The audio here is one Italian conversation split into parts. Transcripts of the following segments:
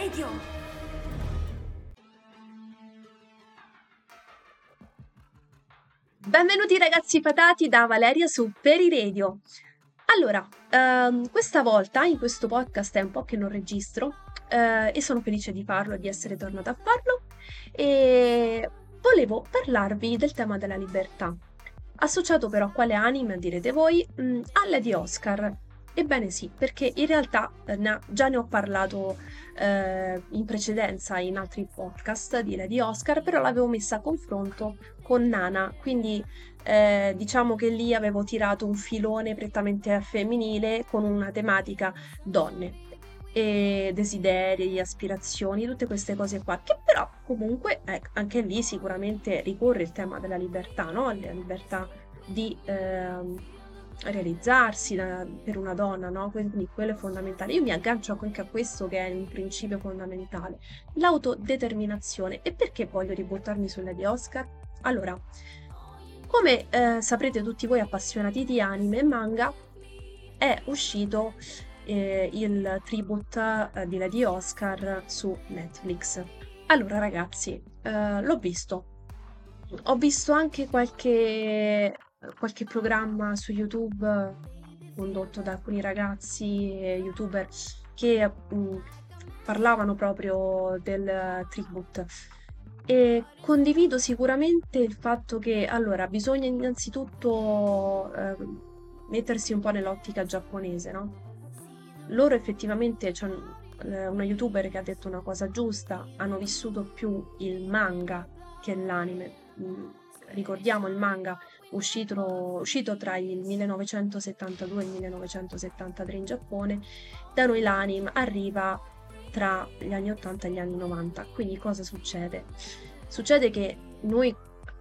Radio. Benvenuti ragazzi patati da Valeria su Peri Radio. Allora, questa volta in questo podcast è un po' che non registro e sono felice di farlo e di essere tornata a farlo, e volevo parlarvi del tema della libertà, associato però a quale anime, direte voi, a Lady Oscar. Ebbene sì, perché in realtà già ne ho parlato in precedenza in altri podcast di Lady Oscar, però l'avevo messa a confronto con Nana, quindi diciamo che lì avevo tirato un filone prettamente femminile con una tematica donne e desideri, aspirazioni, tutte queste cose qua, che però comunque anche lì sicuramente ricorre il tema della libertà, no? La libertà di realizzarsi per una donna, no? Quindi quello è fondamentale. Io mi aggancio anche a questo che è un principio fondamentale, l'autodeterminazione. E perché voglio ributtarmi sulla di Oscar? Allora, come saprete tutti voi appassionati di anime e manga, è uscito il tribute di Lady Oscar su Netflix. Allora ragazzi, l'ho visto. Ho visto anche qualche programma su YouTube condotto da alcuni ragazzi youtuber che parlavano proprio del tribute, e condivido sicuramente il fatto che allora bisogna innanzitutto mettersi un po' nell'ottica giapponese, no? Loro effettivamente c'è una youtuber che ha detto una cosa giusta, hanno vissuto più il manga che l'anime. Ricordiamo il manga uscito tra il 1972 e il 1973 in Giappone, da noi l'anime arriva tra gli anni 80 e gli anni 90. Quindi cosa succede? Succede che noi,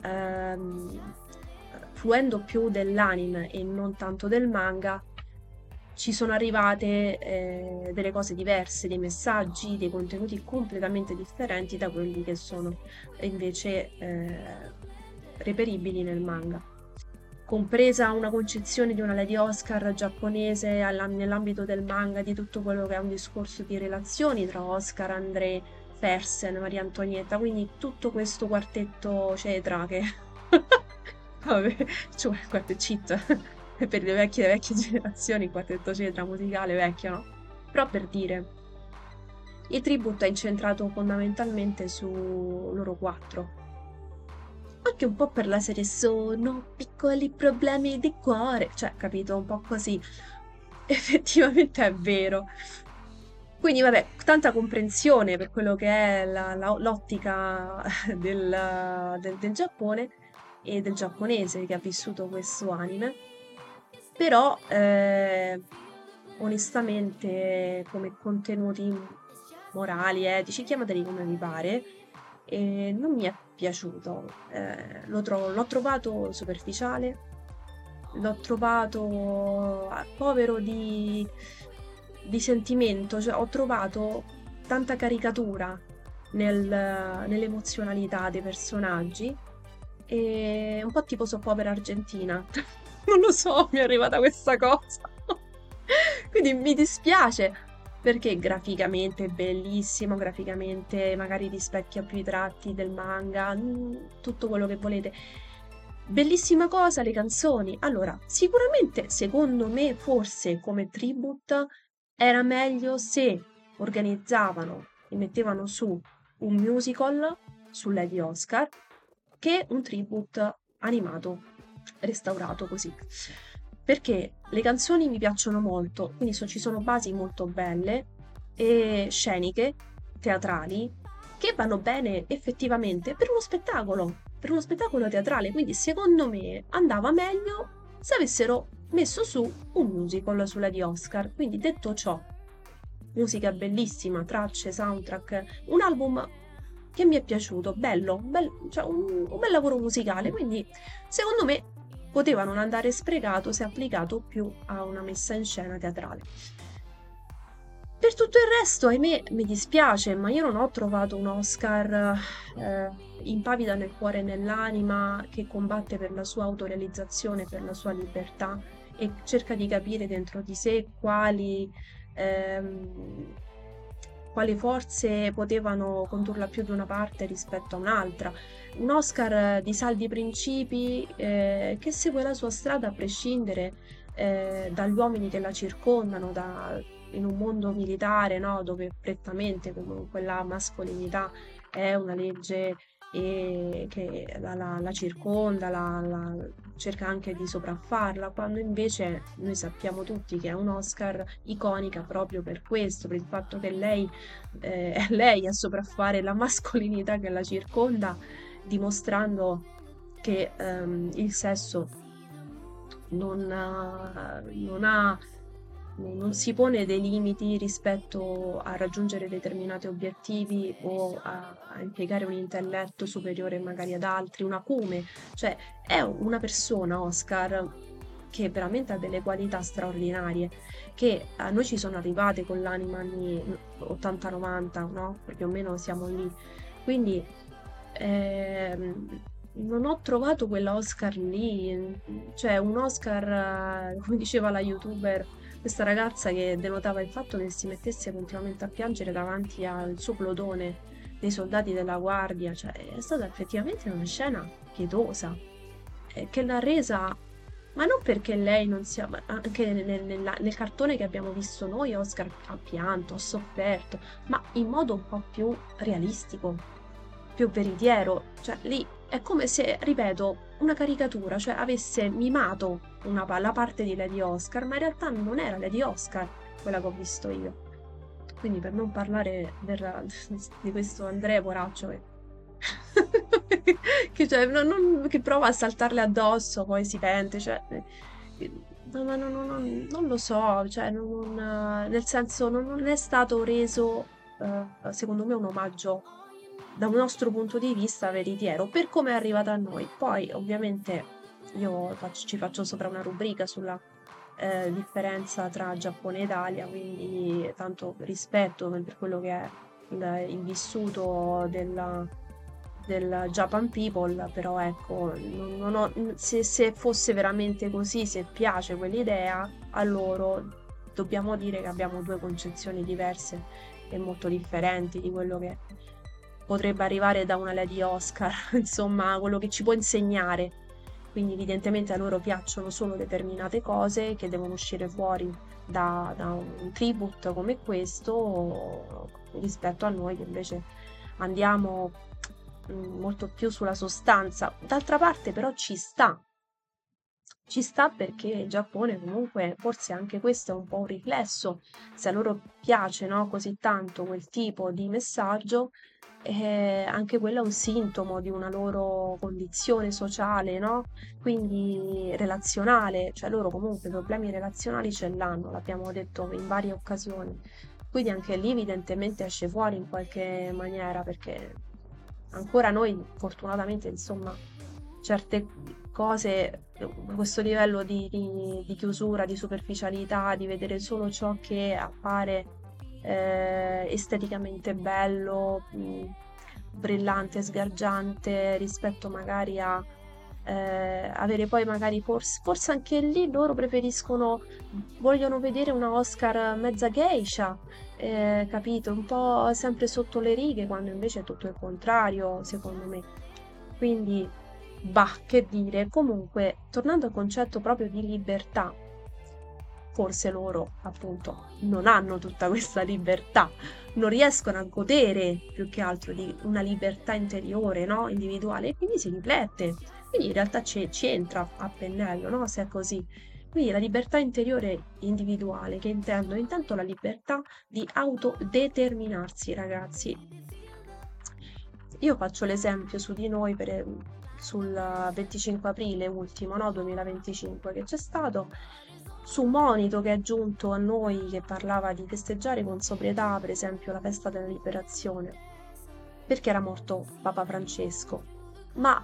fruendo più dell'anime e non tanto del manga, ci sono arrivate delle cose diverse, dei messaggi, dei contenuti completamente differenti da quelli che sono invece reperibili nel manga. Compresa una concezione di una Lady Oscar giapponese nell'ambito del manga, di tutto quello che è un discorso di relazioni tra Oscar, André, Fersen, Maria Antonietta, quindi tutto questo quartetto cetra che... Vabbè, cioè, quartetto cheat. Per le vecchie generazioni, il quartetto cetra musicale vecchio, no? Però per dire, il tribute è incentrato fondamentalmente su loro quattro. Anche un po' per la serie sono piccoli problemi di cuore, cioè, capito? Un po' così. Effettivamente è vero. Quindi, vabbè, tanta comprensione per quello che è l'ottica del Giappone e del giapponese che ha vissuto questo anime. Però, onestamente, come contenuti morali, etici, chiamateli come vi pare, non mi è piaciuto. L'ho trovato superficiale, l'ho trovato povero di sentimento, cioè ho trovato tanta caricatura nell'emozionalità dei personaggi, e un po' tipo soap opera argentina. Non lo so, mi è arrivata questa cosa. Quindi mi dispiace, perché graficamente è bellissimo, graficamente magari rispecchia più i tratti del manga, tutto quello che volete. Bellissima cosa, le canzoni. Allora, sicuramente, secondo me, forse come tribute era meglio se organizzavano e mettevano su un musical su Lady Oscar che un tribute animato, restaurato così. Perché le canzoni mi piacciono molto, quindi ci sono basi molto belle e sceniche, teatrali, che vanno bene effettivamente per uno spettacolo teatrale, quindi secondo me andava meglio se avessero messo su un musical sulla di Oscar. Quindi detto ciò, musica bellissima, tracce, soundtrack, un album che mi è piaciuto, bello, cioè un bel lavoro musicale, quindi secondo me poteva non andare sprecato se applicato più a una messa in scena teatrale. Per tutto il resto, ahimè, mi dispiace, ma io non ho trovato un Oscar impavida nel cuore e nell'anima, che combatte per la sua autorealizzazione, per la sua libertà e cerca di capire dentro di sé quali ehm, quali forze potevano condurla più da una parte rispetto a un'altra. Un Oscar di saldi principi che segue la sua strada a prescindere dagli uomini che la circondano, in un mondo militare, no? Dove prettamente comunque la mascolinità è una legge che la circonda, cerca anche di sopraffarla, quando invece noi sappiamo tutti che è un Oscar iconica proprio per questo, per il fatto che lei è lei a sopraffare la mascolinità che la circonda, dimostrando che il sesso non ha, non si pone dei limiti rispetto a raggiungere determinati obiettivi o a impiegare un intelletto superiore magari ad altri, un acume, cioè è una persona, Oscar, che veramente ha delle qualità straordinarie, che a noi ci sono arrivate con l'anima anni 80-90, no? Più o meno siamo lì. Quindi non ho trovato quella Oscar lì, cioè un Oscar, come diceva la YouTuber, questa ragazza che denotava il fatto che si mettesse continuamente a piangere davanti al suo plotone dei soldati della guardia, cioè è stata effettivamente una scena pietosa, che l'ha resa, ma non perché lei non sia, ma anche nel cartone che abbiamo visto noi, Oscar ha pianto, ha sofferto, ma in modo un po' più realistico, più veritiero, cioè lì è come se, ripeto, una caricatura, cioè avesse mimato la parte di Lady Oscar, ma in realtà non era Lady Oscar quella che ho visto io. Quindi per non parlare di questo Andrea Poraccio cioè, che prova a saltarle addosso, poi si pente, cioè, no, ma non lo so, cioè, nel senso non è stato reso, secondo me, un omaggio da un nostro punto di vista veritiero per come è arrivata a noi. Poi, ovviamente, ci faccio sopra una rubrica sulla differenza tra Giappone e Italia, quindi tanto rispetto per quello che è il vissuto del Japan People, però ecco, se fosse veramente così, se piace quell'idea, a loro dobbiamo dire che abbiamo due concezioni diverse e molto differenti di quello che potrebbe arrivare da una Lady Oscar, insomma, quello che ci può insegnare. Quindi evidentemente a loro piacciono solo determinate cose che devono uscire fuori da un tribute come questo rispetto a noi che invece andiamo molto più sulla sostanza. D'altra parte però ci sta perché il Giappone comunque, forse anche questo è un po' un riflesso, se a loro piace, no, così tanto quel tipo di messaggio, anche quello è un sintomo di una loro condizione sociale, no? Quindi relazionale, cioè loro comunque problemi relazionali ce l'hanno, l'abbiamo detto in varie occasioni. Quindi anche lì evidentemente esce fuori in qualche maniera perché ancora noi fortunatamente insomma certe cose, questo livello di chiusura, di superficialità, di vedere solo ciò che appare esteticamente bello, brillante, sgargiante rispetto magari a avere poi magari forse anche lì loro vogliono vedere una Oscar mezza geisha, capito? Un po' sempre sotto le righe, quando invece è tutto il contrario, secondo me. Quindi, bah, che dire. Comunque, tornando al concetto proprio di libertà, forse loro, appunto, non hanno tutta questa libertà, non riescono a godere più che altro di una libertà interiore, no? Individuale, e quindi si riflette. Quindi in realtà ci entra a pennello, no? Se è così. Quindi la libertà interiore individuale, che intendo? Intanto la libertà di autodeterminarsi, ragazzi. Io faccio l'esempio su di noi sul 25 aprile ultimo, no? 2025 che c'è stato, su un monito che è giunto a noi che parlava di festeggiare con sobrietà, per esempio, la festa della liberazione, perché era morto Papa Francesco. Ma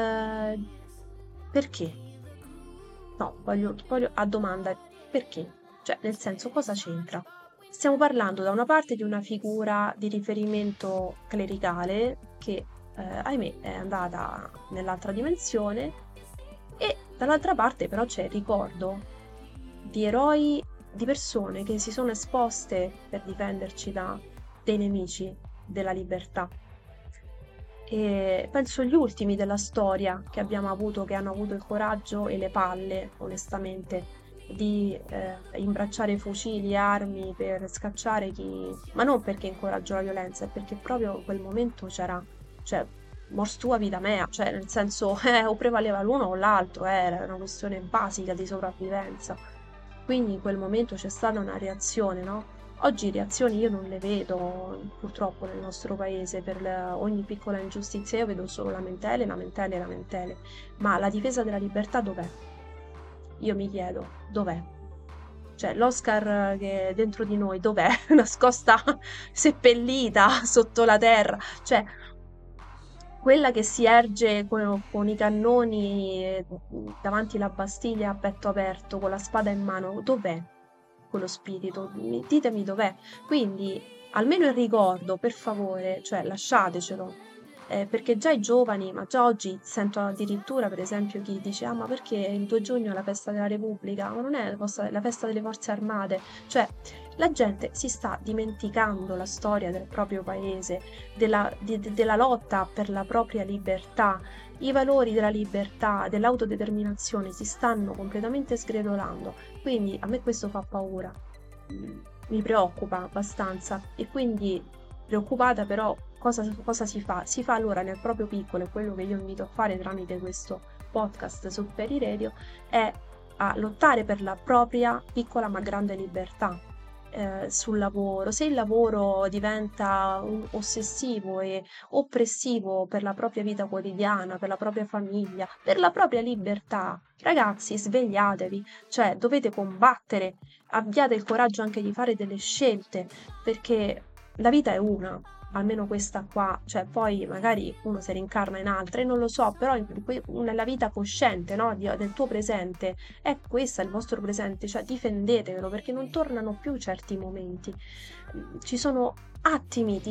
perché? No, voglio a domanda, perché? Cioè, nel senso, cosa c'entra? Stiamo parlando da una parte di una figura di riferimento clericale che, ahimè, è andata nell'altra dimensione e dall'altra parte però c'è il ricordo di eroi, di persone che si sono esposte per difenderci da dei nemici della libertà. E penso gli ultimi della storia che abbiamo avuto, che hanno avuto il coraggio e le palle, onestamente, di imbracciare fucili e armi per scacciare chi... Ma non perché incoraggiò la violenza, è perché proprio in quel momento c'era, cioè, mors tua vita mea, cioè nel senso, o prevaleva l'uno o l'altro, era una questione basica di sopravvivenza. Quindi in quel momento c'è stata una reazione, no? Oggi reazioni io non le vedo purtroppo nel nostro paese per ogni piccola ingiustizia, io vedo solo lamentele, lamentele, lamentele. Ma la difesa della libertà dov'è? Io mi chiedo, dov'è? Cioè, l'Oscar che è dentro di noi, dov'è? Nascosta, seppellita sotto la terra. Cioè, quella che si erge con i cannoni davanti alla Bastiglia a petto aperto, con la spada in mano, dov'è quello spirito? Ditemi dov'è. Quindi, almeno il ricordo, per favore, cioè lasciatecelo. Perché già i giovani, ma già oggi sento addirittura, per esempio, chi dice: Ah, ma perché il 2 giugno è la festa della Repubblica? Ma non è la festa delle forze armate. Cioè, la gente si sta dimenticando la storia del proprio paese, della lotta per la propria libertà. I valori della libertà, dell'autodeterminazione si stanno completamente sgretolando. Quindi a me questo fa paura, mi preoccupa abbastanza e quindi preoccupata però cosa si fa? Si fa allora nel proprio piccolo, e quello che io invito a fare tramite questo podcast su Peri Radio è a lottare per la propria piccola ma grande libertà. Sul lavoro, se il lavoro diventa ossessivo e oppressivo per la propria vita quotidiana, per la propria famiglia, per la propria libertà, ragazzi, svegliatevi, cioè dovete combattere, abbiate il coraggio anche di fare delle scelte, perché la vita è una, almeno questa qua, cioè poi magari uno si rincarna in altre, non lo so, però nella vita cosciente, no, del tuo presente, è questo il vostro presente, cioè difendetevelo perché non tornano più certi momenti. Ci sono attimi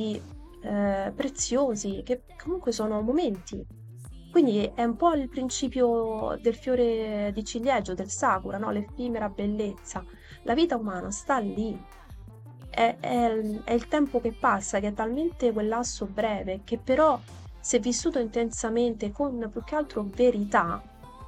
preziosi che comunque sono momenti. Quindi è un po' il principio del fiore di ciliegio, del sakura, no? L'effimera bellezza. La vita umana sta lì. È il tempo che passa, che è talmente quel lasso breve, che però, se vissuto intensamente con più che altro verità,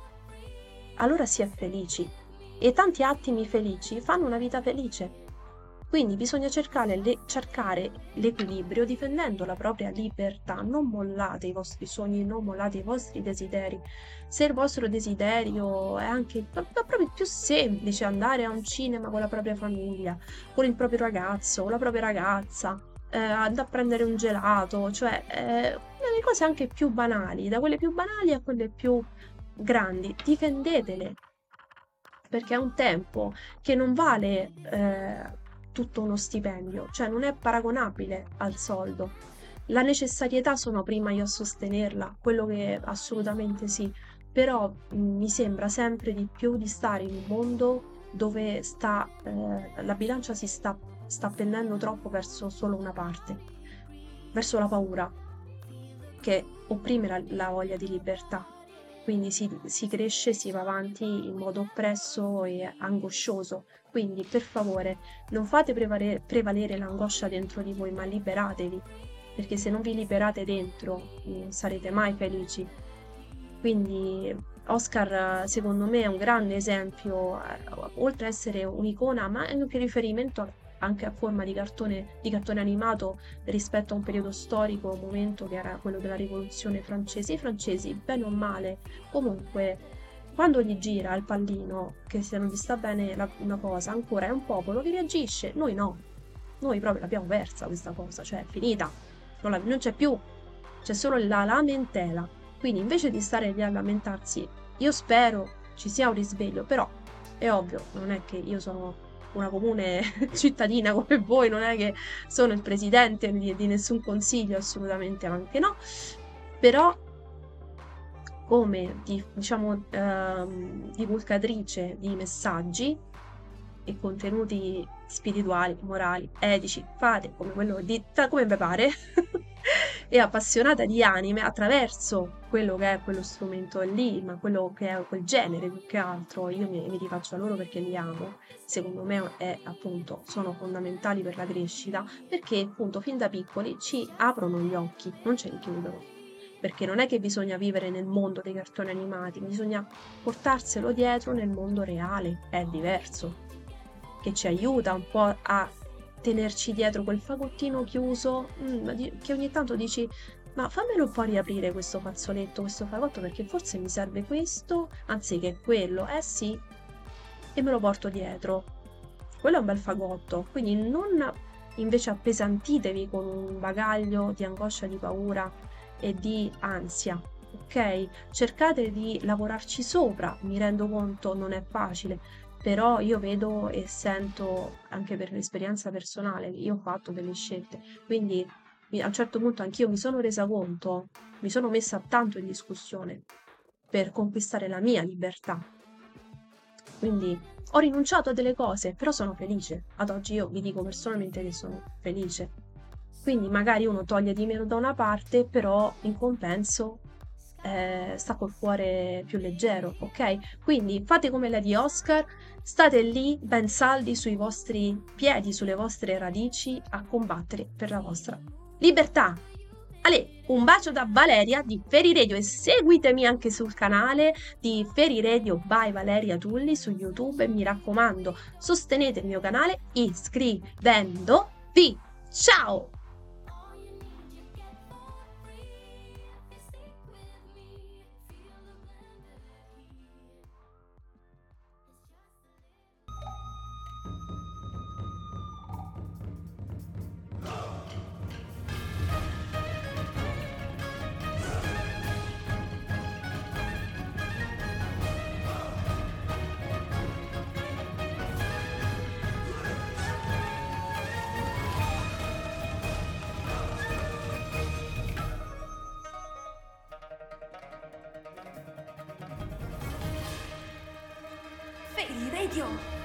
allora si è felici. E tanti attimi felici fanno una vita felice. Quindi bisogna cercare l'equilibrio difendendo la propria libertà. Non mollate i vostri sogni, non mollate i vostri desideri. Se il vostro desiderio è anche proprio più semplice andare a un cinema con la propria famiglia, con il proprio ragazzo, con la propria ragazza, andare a prendere un gelato, cioè le cose anche più banali, da quelle più banali a quelle più grandi, difendetele perché è un tempo che non vale tutto uno stipendio, cioè non è paragonabile al soldo. La necessarietà sono prima io a sostenerla, quello che assolutamente sì, però mi sembra sempre di più di stare in un mondo dove la bilancia sta pendendo troppo verso solo una parte, verso la paura che opprime la voglia di libertà. Quindi si cresce, si va avanti in modo oppresso e angoscioso. Quindi, per favore, non fate prevalere l'angoscia dentro di voi, ma liberatevi, perché se non vi liberate dentro, non sarete mai felici. Quindi, Oscar, secondo me, è un grande esempio, oltre ad essere un'icona, ma è anche riferimento anche a forma di cartone animato rispetto a un periodo storico, un momento che era quello della rivoluzione francese. I francesi, bene o male, comunque, quando gli gira il pallino, che se non gli sta bene una cosa, ancora è un popolo che reagisce, noi no, noi proprio l'abbiamo persa questa cosa, cioè è finita, non c'è più, c'è solo la lamentela. Quindi invece di stare lì a lamentarsi, io spero ci sia un risveglio, però è ovvio, non è che io sono una comune cittadina come voi, non è che sono il presidente di nessun consiglio, assolutamente anche no, però come diciamo divulgatrice di messaggi e contenuti spirituali, morali, etici, fate come quello di come vi pare. e appassionata di anime attraverso quello che è quello strumento lì, ma quello che è quel genere più che altro, io mi rifaccio a loro perché li amo, secondo me appunto sono fondamentali per la crescita, perché appunto fin da piccoli ci aprono gli occhi, non ce li chiudono. Perché non è che bisogna vivere nel mondo dei cartoni animati, bisogna portarselo dietro nel mondo reale, è diverso, che ci aiuta un po' a tenerci dietro quel fagottino chiuso, che ogni tanto dici, ma fammelo un po' riaprire questo fazzoletto, questo fagotto, perché forse mi serve questo anziché quello. Eh sì, e me lo porto dietro. Quello è un bel fagotto, quindi non invece appesantitevi con un bagaglio di angoscia, di paura e di ansia, ok? Cercate di lavorarci sopra, mi rendo conto non è facile, però io vedo e sento anche per l'esperienza personale, io ho fatto delle scelte, quindi a un certo punto anch'io mi sono resa conto, mi sono messa tanto in discussione per conquistare la mia libertà. Quindi ho rinunciato a delle cose, però sono felice. Ad oggi io vi dico personalmente che sono felice. Quindi magari uno toglie di meno da una parte, però in compenso sta col cuore più leggero, ok? Quindi fate come Lady Oscar, state lì ben saldi sui vostri piedi, sulle vostre radici, a combattere per la vostra libertà. Ale, un bacio da Valeria di Feri Radio e seguitemi anche sul canale di Feri Radio by Valeria Tulli su YouTube e mi raccomando, sostenete il mio canale iscrivendovi. Ciao! Fairy Radio.